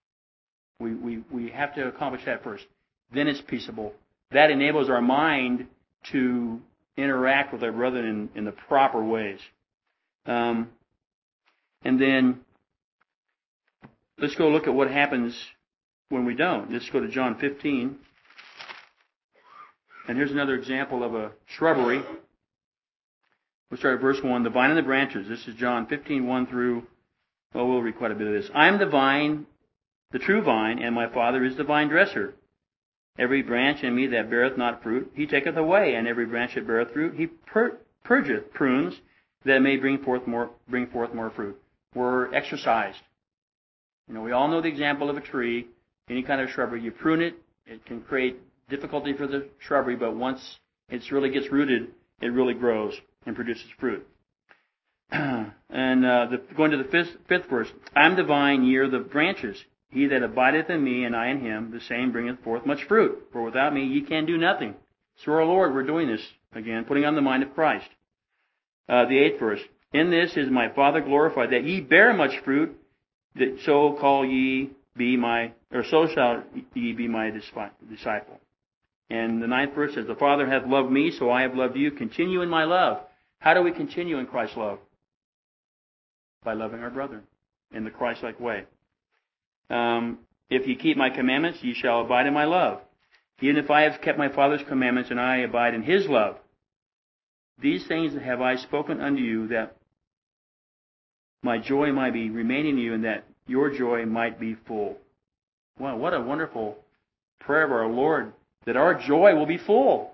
We have to accomplish that first. Then it's peaceable. That enables our mind to interact with our brethren in the proper ways. And then let's go look at what happens when we don't. Let's go to John 15. And here's another example of a shrubbery. We'll start at verse 1. The vine and the branches. This is John 15:1 through, well, we'll read quite a bit of this. I am the vine, the true vine, and my Father is the vine dresser. Every branch in me that beareth not fruit, he taketh away, and every branch that beareth fruit, he purgeth, prunes, that it may bring forth more fruit. We're exercised. You know, we all know the example of a tree, any kind of shrubbery. You prune it, it can create difficulty for the shrubbery, but once it really gets rooted, it really grows and produces fruit. And going to the fifth verse, I am the vine, ye are the branches. He that abideth in me, and I in him, the same bringeth forth much fruit. For without me ye can do nothing. So our Lord, we're doing this again, putting on the mind of Christ. The eighth verse, in this is my Father glorified, that ye bear much fruit, that so shall ye be my disciple. And the ninth verse says, the Father hath loved me, so I have loved you. Continue in my love. How do we continue in Christ's love? By loving our brother in the Christ-like way. If ye keep my commandments, ye shall abide in my love. Even if I have kept my Father's commandments, and I abide in his love. These things have I spoken unto you, that my joy might be remaining in you, and that your joy might be full. Wow, what a wonderful prayer of our Lord, that our joy will be full.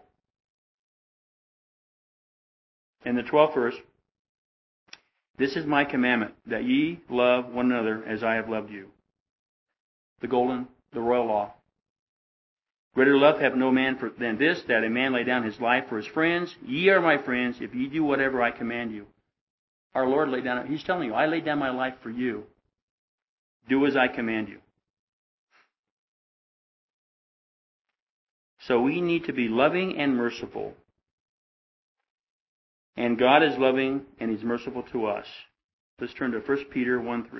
In the 12th verse, this is my commandment, that ye love one another as I have loved you. The royal law. Greater love hath no man than this, that a man lay down his life for his friends. Ye are my friends, if ye do whatever I command you. Our Lord laid down, he's telling you, I laid down my life for you. Do as I command you. So we need to be loving and merciful. And God is loving and he's merciful to us. Let's turn to 1 Peter 1:3.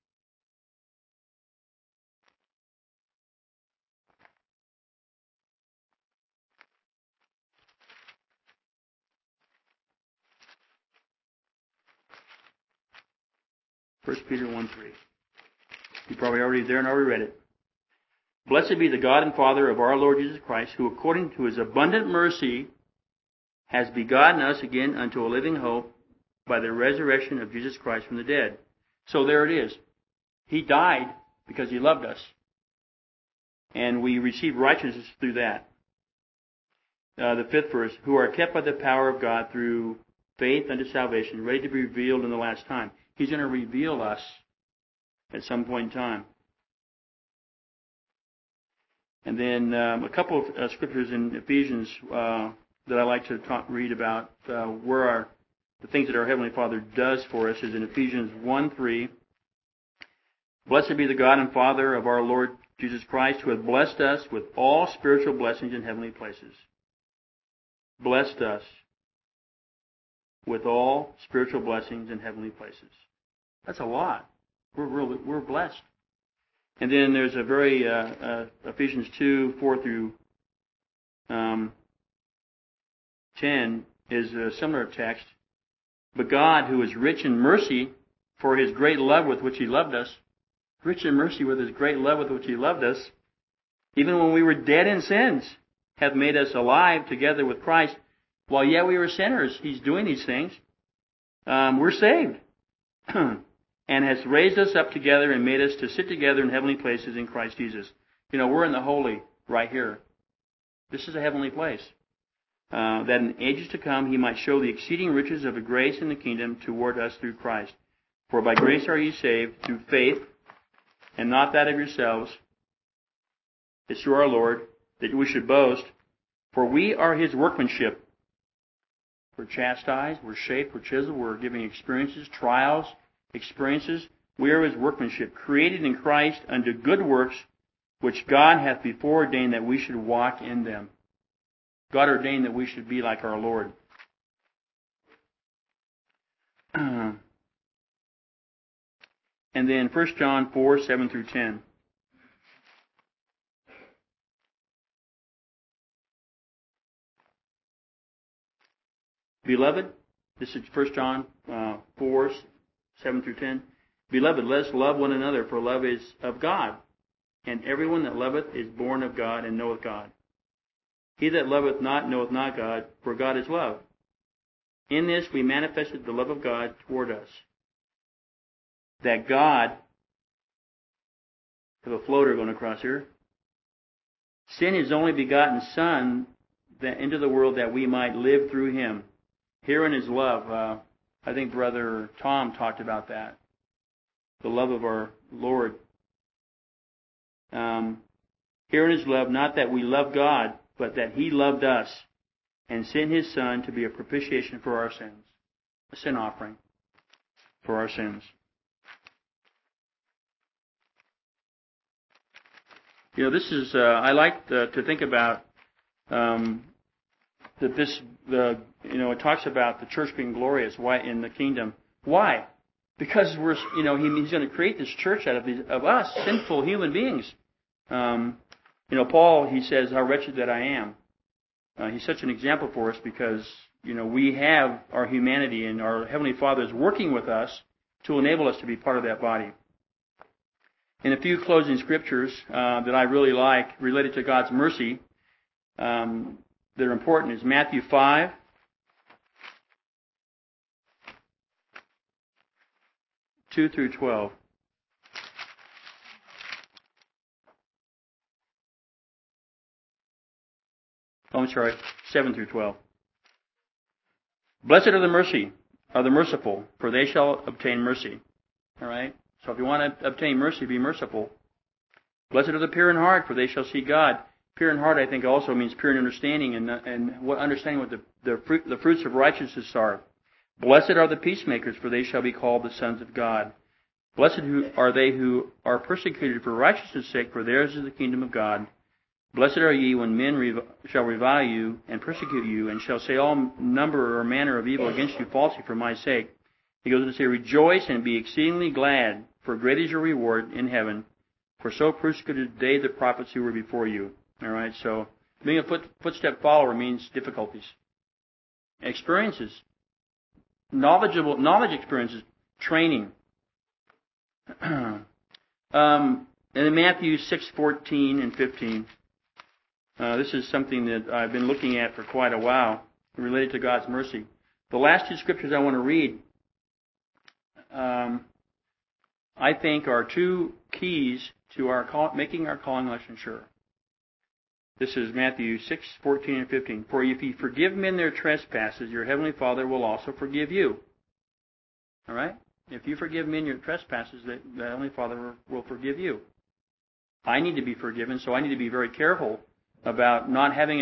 1 Peter 1:3. You're probably already there and already read it. Blessed be the God and Father of our Lord Jesus Christ, who according to his abundant mercy has begotten us again unto a living hope by the resurrection of Jesus Christ from the dead. So there it is. He died because he loved us. And we receive righteousness through that. The 5th verse, who are kept by the power of God through faith unto salvation, ready to be revealed in the last time. He's going to reveal us at some point in time. And then a couple of scriptures in Ephesians that I like to read about where the things that our Heavenly Father does for us is in Ephesians 1:3. Blessed be the God and Father of our Lord Jesus Christ, who hath blessed us with all spiritual blessings in heavenly places. Blessed us with all spiritual blessings in heavenly places. That's a lot. We're blessed. And then there's a very Ephesians 2:4 through 10 is a similar text. But God, who is rich in mercy, for his great love with which he loved us, rich in mercy with his great love with which he loved us, even when we were dead in sins, hath made us alive together with Christ. While yet we were sinners, he's doing these things. We're saved. And has raised us up together and made us to sit together in heavenly places in Christ Jesus. You know, we're in the holy right here. This is a heavenly place. That in ages to come he might show the exceeding riches of the grace in the kingdom toward us through Christ. For by grace are ye saved through faith, and not that of yourselves. It's through our Lord that we should boast. For we are his workmanship. We're chastised, we're shaped, we're chiseled, we're giving experiences, trials, experiences. We are his workmanship, created in Christ unto good works, which God hath before ordained that we should walk in them. God ordained that we should be like our Lord. And then 1 John 4:7 through 10. Beloved, this is 1 John 4:7 through 10. Beloved, let us love one another, for love is of God. And everyone that loveth is born of God and knoweth God. He that loveth not knoweth not God, for God is love. In this we manifested the love of God toward us, that God, I have a floater going across here, sent His only begotten Son into the world that we might live through Him. Herein is love. I think Brother Tom talked about that. The love of our Lord. Herein is love, not that we love God, but that He loved us and sent His Son to be a propitiation for our sins. A sin offering for our sins. You know, this is, I like to think about that this, it talks about the church being glorious. Why in the kingdom? Why? Because He's going to create this church out of us, sinful human beings. Paul, he says, how wretched that I am. He's such an example for us because, we have our humanity and our Heavenly Father is working with us to enable us to be part of that body. In a few closing scriptures that I really like related to God's mercy that are important is Matthew 5. Two through 12. Oh, I'm sorry, 7 through 12. Blessed are the merciful, for they shall obtain mercy. All right? So if you want to obtain mercy, be merciful. Blessed are the pure in heart, for they shall see God. Pure in heart, I think, also means pure in understanding and what understanding what the fruits of righteousness are. Blessed are the peacemakers, for they shall be called the sons of God. Blessed are they who are persecuted for righteousness' sake, for theirs is the kingdom of God. Blessed are ye when men shall revile you and persecute you, and shall say all number or manner of evil against you falsely for my sake. He goes on to say, rejoice and be exceedingly glad, for great is your reward in heaven. For so persecuted they the prophets who were before you. All right, so being a footstep follower means difficulties, experiences, knowledge experiences, training. And in Matthew 6:14 and 15, this is something that I've been looking at for quite a while, related to God's mercy. The last two scriptures I want to read, I think, are two keys to making our calling election sure. This is Matthew 6:14 and 15. For if you forgive men their trespasses, your heavenly Father will also forgive you. All right? If you forgive men your trespasses, the heavenly Father will forgive you. I need to be forgiven, so I need to be very careful about having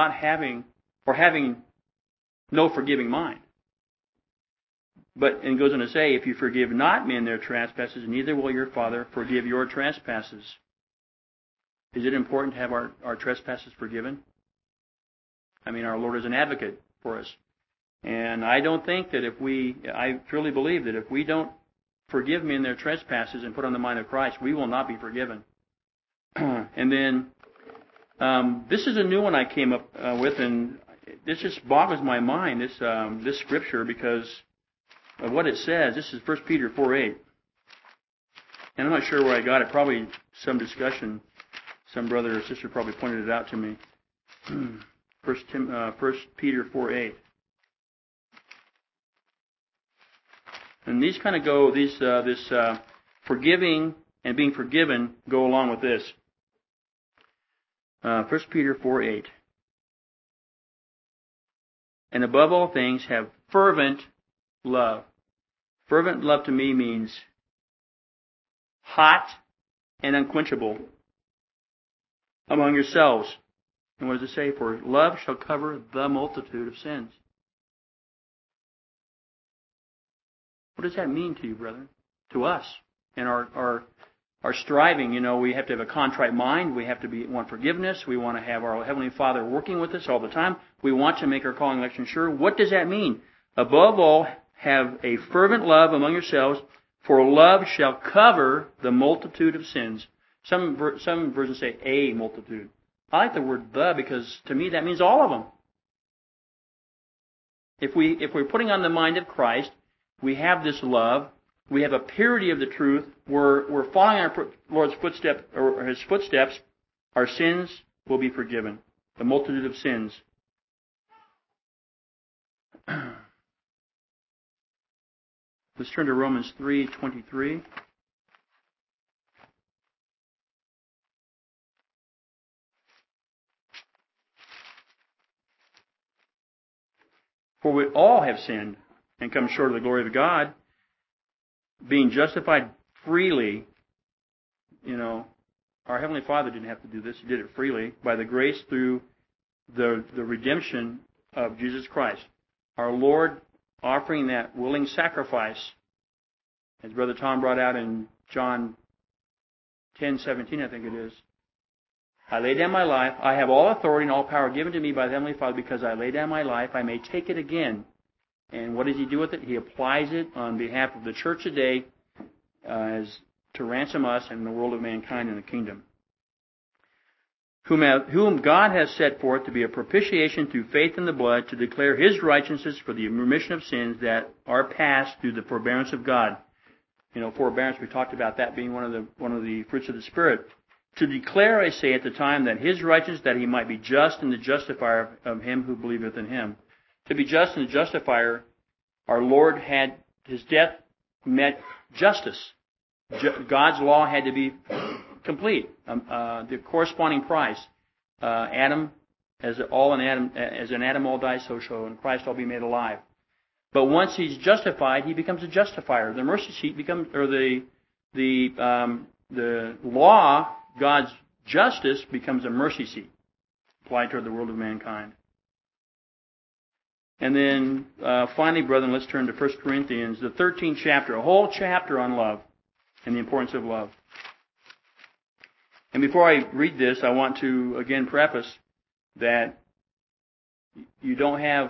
no forgiving mind. But it goes on to say, if you forgive not men their trespasses, neither will your Father forgive your trespasses. Is it important to have our trespasses forgiven? I mean, our Lord is an advocate for us. And I don't think that I truly believe that if we don't forgive men their trespasses and put on the mind of Christ, we will not be forgiven. And then, this is a new one I came up with, and this just boggles my mind, this scripture, because of what it says. This is 1 Peter 4:8. And I'm not sure where I got it. Probably some discussion. Some brother or sister probably pointed it out to me. 1 Peter 4:8. And these kind of go, this forgiving and being forgiven go along with this. 1 Peter 4:8. And above all things, have fervent love. Fervent love to me means hot and unquenchable among yourselves. And what does it say? For love shall cover the multitude of sins. What does that mean to you, brethren? To us. And our striving, we have to have a contrite mind. We have to want forgiveness. We want to have our Heavenly Father working with us all the time. We want to make our calling election sure. What does that mean? Above all, have a fervent love among yourselves, for love shall cover the multitude of sins. Some versions say a multitude. I like the word the because to me that means all of them. If we're putting on the mind of Christ, we have this love. We have a purity of the truth. We're following our Lord's footsteps, or His footsteps. Our sins will be forgiven. the multitude of sins. Let's turn to Romans 3:23. For we all have sinned and come short of the glory of God, being justified freely. Our Heavenly Father didn't have to do this. He did it freely by the grace through the redemption of Jesus Christ. Our Lord offering that willing sacrifice, as Brother Tom brought out in John 10:17, I think it is. I lay down my life. I have all authority and all power given to me by the Heavenly Father, because I lay down my life, I may take it again. And what does He do with it? He applies it on behalf of the church today as to ransom us and the world of mankind in the kingdom. Whom God has set forth to be a propitiation through faith in the blood, to declare His righteousness for the remission of sins that are past through the forbearance of God. Forbearance, we talked about that being one of the fruits of the Spirit. To declare, I say, at the time that His righteousness, that He might be just and the justifier of him who believeth in Him. To be just and the justifier, our Lord had His death met justice. God's law had to be complete. The corresponding price. Adam, as an Adam all die, so shall in Christ all be made alive. But once he's justified, he becomes a justifier. The mercy seat becomes, or the law, God's justice, becomes a mercy seat applied toward the world of mankind. And then finally, brethren, let's turn to 1 Corinthians, the 13th chapter, a whole chapter on love and the importance of love. And before I read this, I want to again preface that you don't have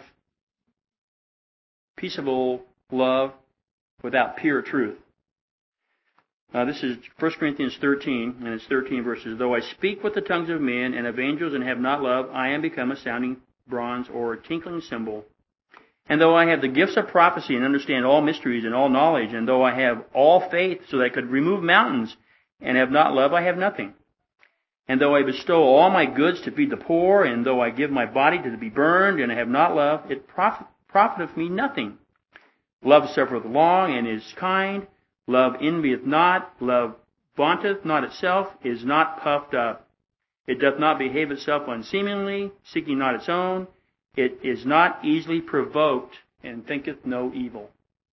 peaceable love without pure truth. This is 1 Corinthians 13, and it's 13 verses. Though I speak with the tongues of men and of angels and have not love, I am become a sounding bronze or a tinkling cymbal. And though I have the gifts of prophecy and understand all mysteries and all knowledge, and though I have all faith so that I could remove mountains and have not love, I have nothing. And though I bestow all my goods to feed the poor, and though I give my body to be burned and I have not love, it profiteth me nothing. Love suffereth long and is kind. Love envieth not. Love vaunteth not itself, is not puffed up. It doth not behave itself unseemingly, seeking not its own. It is not easily provoked, and thinketh no evil.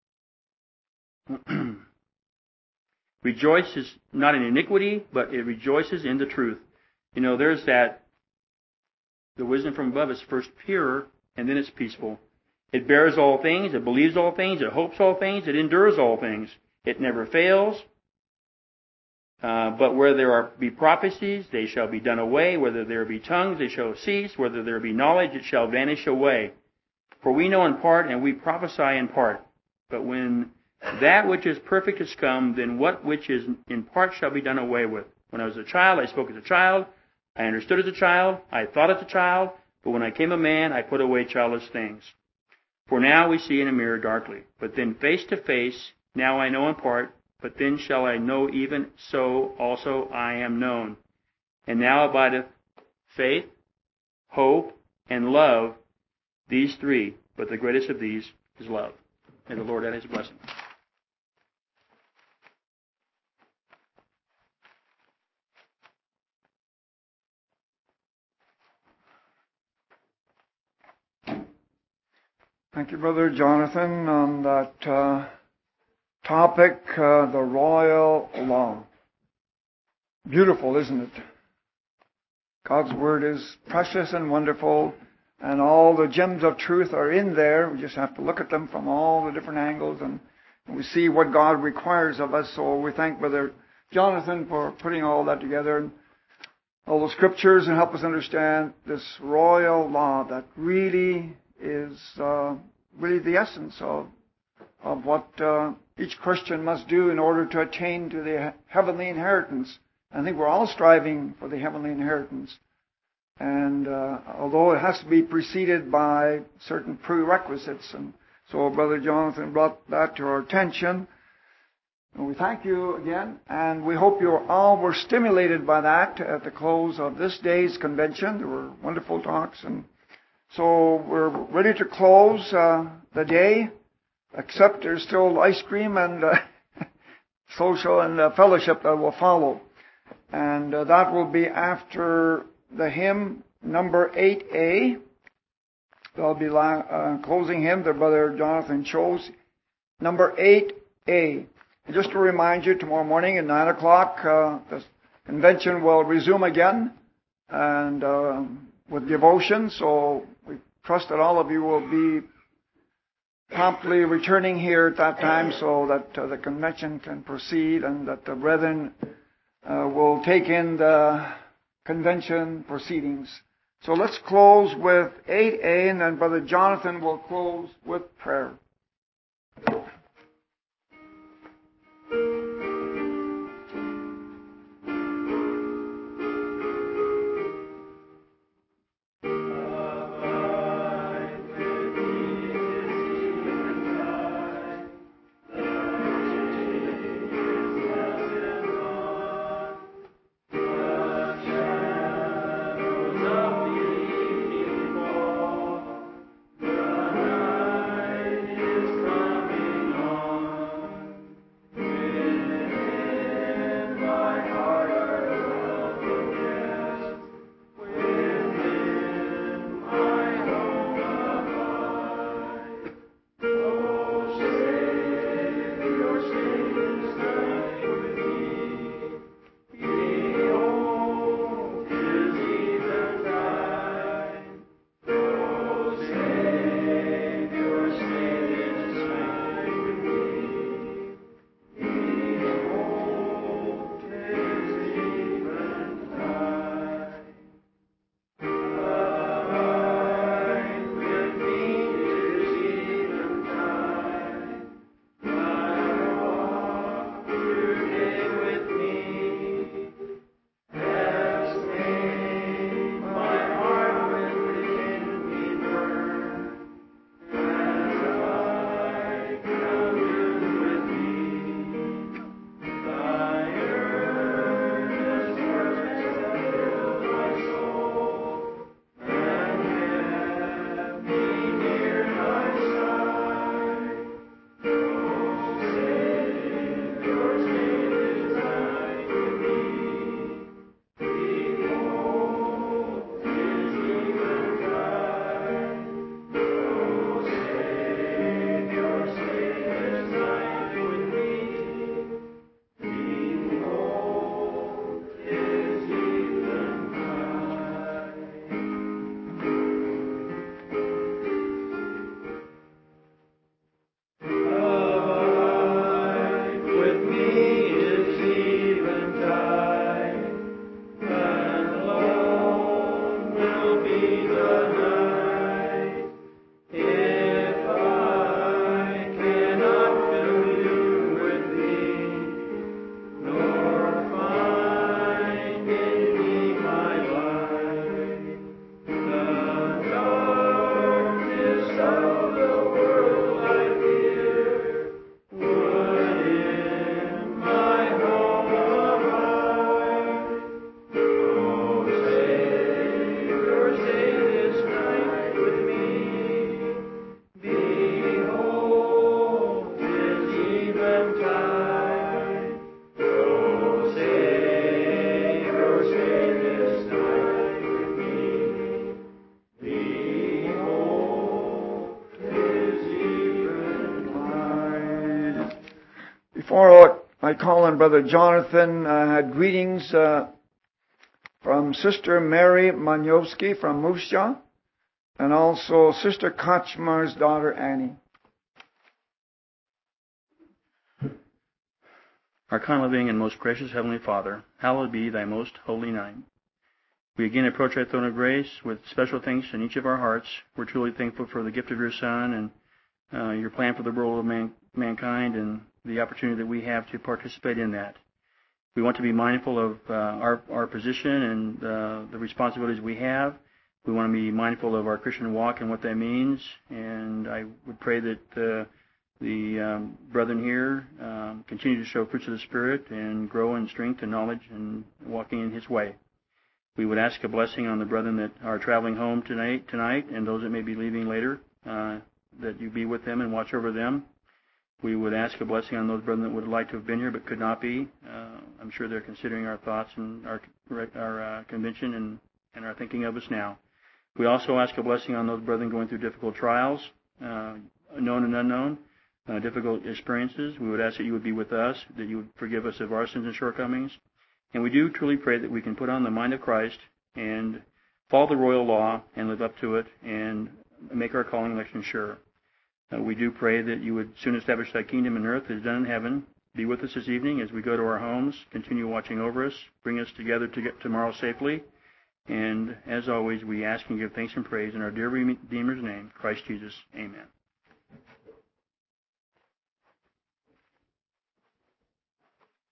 Rejoices not in iniquity, but it rejoices in the truth. There's that, the wisdom from above is first pure, and then it's peaceful. It bears all things, it believes all things, it hopes all things, it endures all things. It never fails. But where there be prophecies, they shall be done away. Whether there be tongues, they shall cease. Whether there be knowledge, it shall vanish away. For we know in part, and we prophesy in part. But when that which is perfect is come, then what which is in part shall be done away with. When I was a child, I spoke as a child. I understood as a child. I thought as a child. But when I came a man, I put away childish things. For now we see in a mirror darkly. But then face to face, now I know in part. But then shall I know, even so also I am known. And now abideth faith, hope, and love, these three. But the greatest of these is love. May the Lord add His blessing. Thank you, Brother Jonathan, on that topic, the royal law. Beautiful, isn't it? God's Word is precious and wonderful, and all the gems of truth are in there. We just have to look at them from all the different angles, and we see what God requires of us. So we thank Brother Jonathan for putting all that together, and all the scriptures, and help us understand this royal law that really is really the essence of what each Christian must do in order to attain to the heavenly inheritance. I think we're all striving for the heavenly inheritance. And although it has to be preceded by certain prerequisites, and so Brother Jonathan brought that to our attention. And we thank you again, and we hope you all were stimulated by that at the close of this day's convention. There were wonderful talks, and so we're ready to close the day, except there's still ice cream and social and fellowship that will follow. And that will be after the hymn number 8A. There'll be closing hymn that Brother Jonathan chose, number 8A. And just to remind you, tomorrow morning at 9 o'clock, the convention will resume again and with devotion. So we trust that all of you will be promptly returning here at that time so that the convention can proceed and that the brethren will take in the convention proceedings. So let's close with 8A, and then Brother Jonathan will close with prayer. Before I call on Brother Jonathan, I had greetings from Sister Mary Manyovsky from Musha, and also Sister Kochmar's daughter Annie. Our kind, living, and most gracious Heavenly Father, hallowed be thy most holy name. We again approach our throne of grace with special thanks in each of our hearts. We're truly thankful for the gift of your Son and your plan for the world of mankind and the opportunity that we have to participate in that. We want to be mindful of our position and the responsibilities we have. We want to be mindful of our Christian walk and what that means. And I would pray that brethren here continue to show fruits of the Spirit and grow in strength and knowledge and walking in His way. We would ask a blessing on the brethren that are traveling home tonight, and those that may be leaving later, that you be with them and watch over them. We would ask a blessing on those brethren that would like to have been here but could not be. I'm sure they're considering our thoughts and our convention and are thinking of us now. We also ask a blessing on those brethren going through difficult trials, known and unknown, difficult experiences. We would ask that you would be with us, that you would forgive us of our sins and shortcomings. And we do truly pray that we can put on the mind of Christ and follow the royal law and live up to it and make our calling and election sure. We do pray that you would soon establish thy kingdom in earth as done in heaven. Be with us this evening as we go to our homes. Continue watching over us. Bring us together to get tomorrow safely. And as always, we ask and give thanks and praise in our dear Redeemer's name, Christ Jesus. Amen.